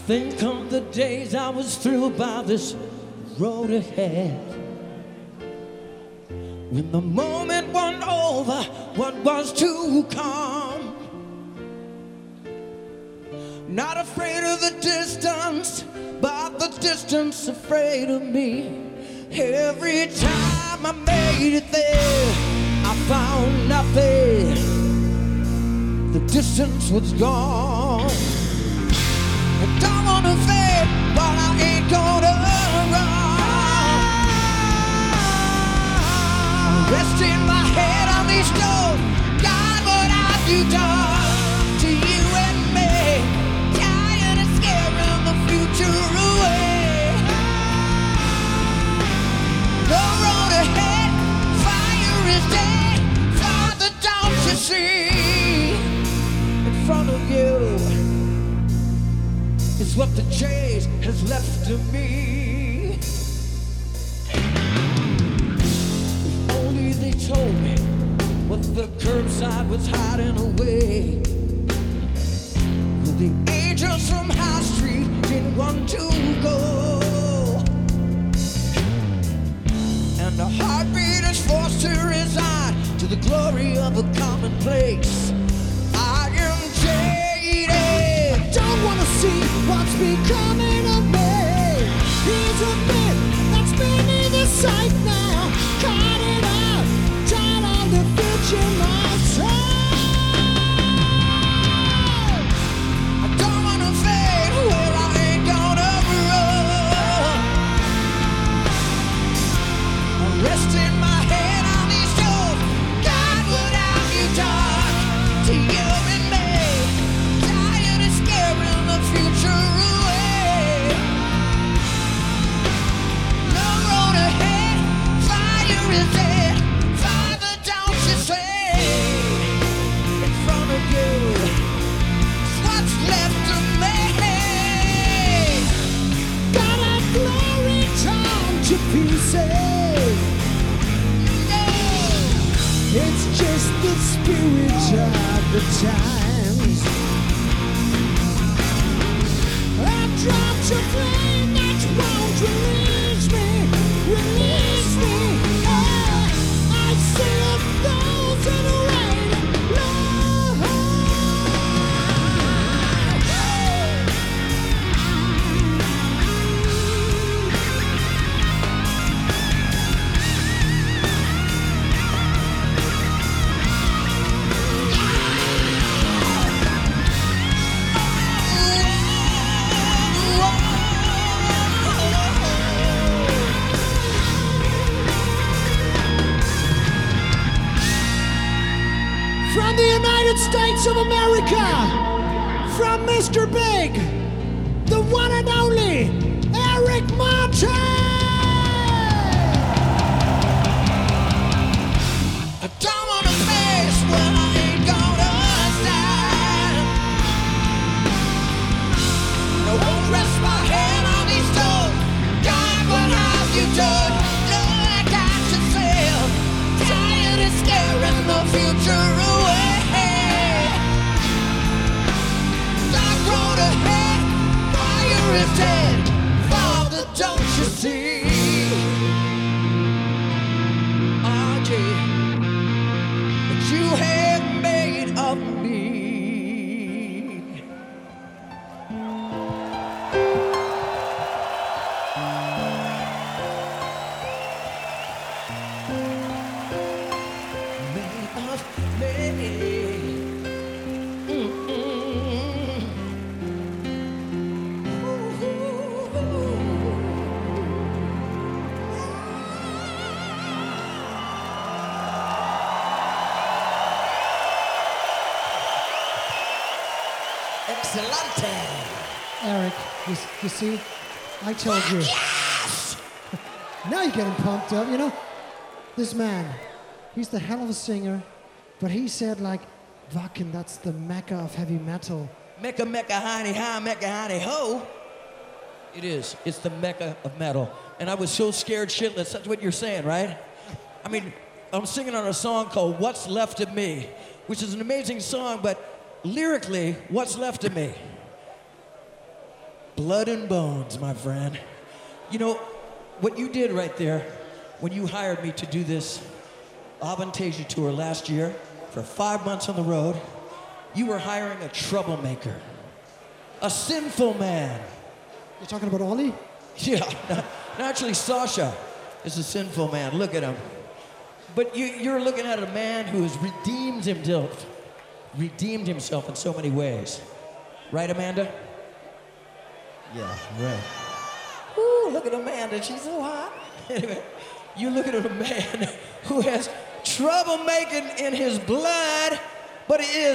Think of the days I was thrilled by this road ahead. When the moment went over, what was to come. Not afraid of the distance, but the distance afraid of me. Every time I made it there, I found nothing. The distance was gone. I don't wanna fade, but I ain't gonna run. I'm resting my head on these stones. God, what have you done to you and me? Tired of scaring the future away. No road ahead, fire is dead. Father, don't you see? In front of you is what the chase has left of me. If only they told me what the curbside was hiding away. Well, the angels from High Street didn't want to go. And the heartbeat is forced to resign to the glory of a commonplace. I am jaded. Don't wanna see what's becoming of me. Here's a bit that's been in the sight now. Cut it out, turn on the future lights. I don't wanna fade where I ain't gonna run. I'm resting my head on these stones. God, what have you done to you and me? Tired of scaring the future away. No road ahead, fire is dead. Father, don't you say in front of you is what's left of me. Got a glory torn to pieces. It's just the spirit of the times. I dropped a flame that won't release me, release me. I see a thousand waiting, Lord. From the United States of America, from Mr. Big, the one and only Eric Martin! I don't wanna face where I ain't gonna stand. I won't rest my head on these stones. God, what have you done? Lord, I got to sail. Tired of scaring the future away. Dark road ahead, fire is dead. Father, don't you see? Oh, yeah. That you have made of me. Made of me. Excellente. Eric, you see, I told you. Yes! Now you're getting pumped up, you know? This man, he's the hell of a singer, but he said like, Wacken, that's the mecca of heavy metal. Mecca, mecca, honey, hi, mecca, honey, ho. It is. It's the mecca of metal. And I was so scared shitless. That's what you're saying, right? I mean, I'm singing on a song called What's Left of Me, which is an amazing song, but lyrically, what's left of me? Blood and bones, my friend. You know, what you did right there when you hired me to do this Avantasia tour last year for 5 months on the road, you were hiring a troublemaker, a sinful man. You're talking about Ollie? Yeah, naturally Sasha is a sinful man. Look at him. But you're looking at a man who has redeemed himself in so many ways. Right, Amanda? Yeah, right. Ooh, look at Amanda. She's so hot. Anyway, you're looking at a man who has troublemaking in his blood, but he is